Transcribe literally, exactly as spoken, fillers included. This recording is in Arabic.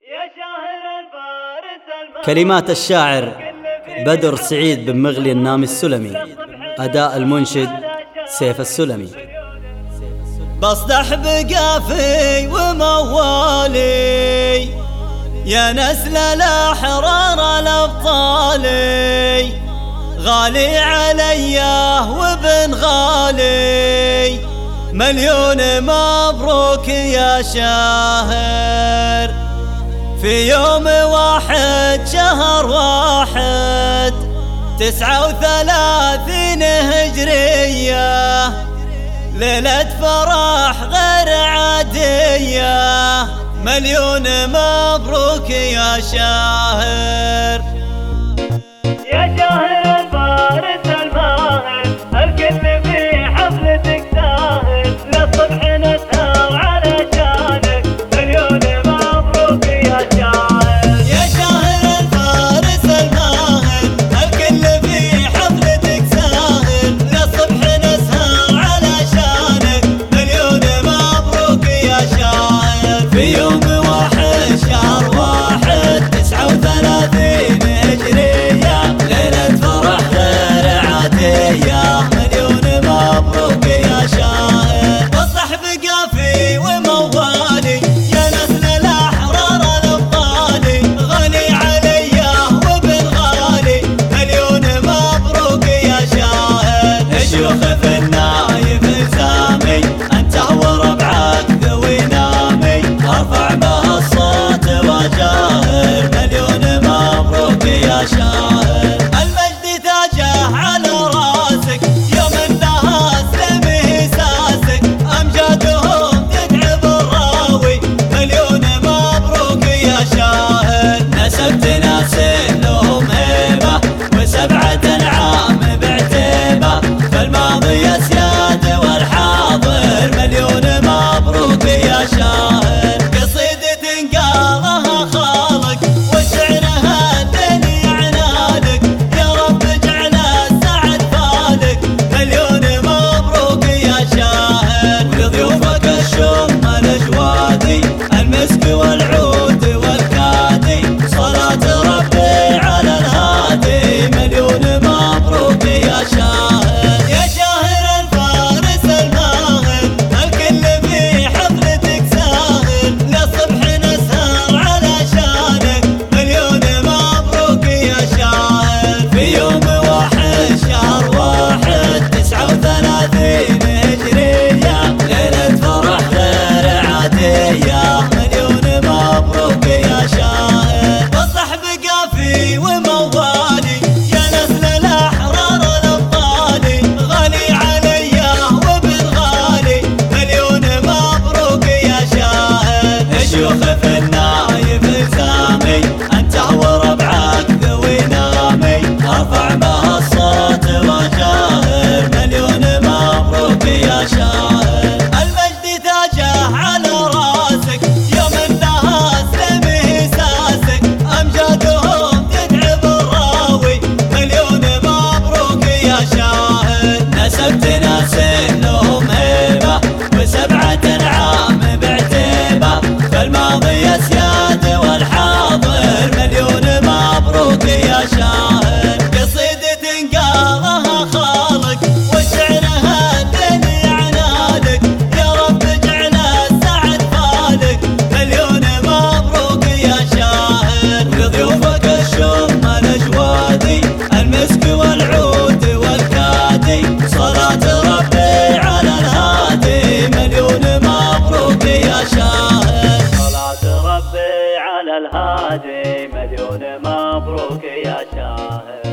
كلمات الشاعر بدر سعيد بن مغلي النامي السلمي. أداء المنشد سيف السلمي. بصدح بقافي وموالي يا نسل الأحرار الأبطالي، غالي عليا وابن غالي، مليون مبروك يا شاهر. في يوم واحد شهر واحد تسعة وثلاثين هجرية، ليلة فرح غير عادية، مليون مبروك يا شاهر. يا شاهر الفارس الماهر، الكل في حفلتك ساهر، للصبح نسهر على شانك، مليون مبروك يا شاهر. يا شاهر الفارس الماهر، الكل في حفلتك ساهر، للصبح نسهر على شانك، مليون مبروك يا شاهر. في يوم واحد شهر واحد تسعة وثلاثين هجرية، ليلة فرح غير عادية، مليون مبروك يا شاهر. بصح بقافي وموالي يا نسل الأحرار الأبطالي، غالي عليا وابن غالي، مليون مبروك يا شاهر. شيوخ في النايف سامي، انت وربعك ذوي نامي، ارفع به الصوت وجاهر، مليون مبروك يا شاهر. المجد تاجه على راسك، يوم النهاس لمه ساسك، امجادهم تتعب الراوي، مليون مبروك يا شاهر. نسبت ناس لهم هيبه وسبعة انعام بعتيبه، فالماضي اسياد والحاضر، مليون مبروك يا شاهر. قصيدة قالها خالق وشعرها الدنيا عنالك، يا رب اجعل السعد بالك، مليون مبروك يا شاهر. ولضيوفك الشم الاجوادي، المسك والعود والكادي، صلاة ربي على الهادي، مليون مبروك يا شاهر. يا شاهر الفارس الماهر، الكل في حفلتك ساهر، للصبح نسهر على شانك، مليون مبروك يا شاهر. في يوم واحد شهر واحد تسعة وثلاثين هجرية، ليلة فرح غير عادية، مليون مبروك يا شاهر. بصح بقافي وموالي يا نسل الأحرار الأبطالي، غالي عليا وابن غالي، مليون مبروك يا شاهر. شيوخ في النايف سامي، انت وربعك ذوي نامي، ارفع به الصوت وجاهر، مليون مبروك يا شاهر. المجد تاجه على راسك، يوم النهاس لمه ساسك، امجادهم تتعب الراوي، مليون مبروك يا شاهر. نسبت ناس لهم هيبه وسبعة انعام بعتيبه، فالماضي اسياد والحاضر، مليون مبروك يا شاهر. قصيدة قالها خالق وشعرها الدنيا عنالك، يا رب اجعل السعد بالك، مليون مبروك يا شاهر. لضيوفك الشم الاجوادي، المسك والعود والكادي، صلاة ربي على الهادي، مليون مبروك يا شاهر. صلاة ربي على الهادي، مليون مبروك يا شاهر.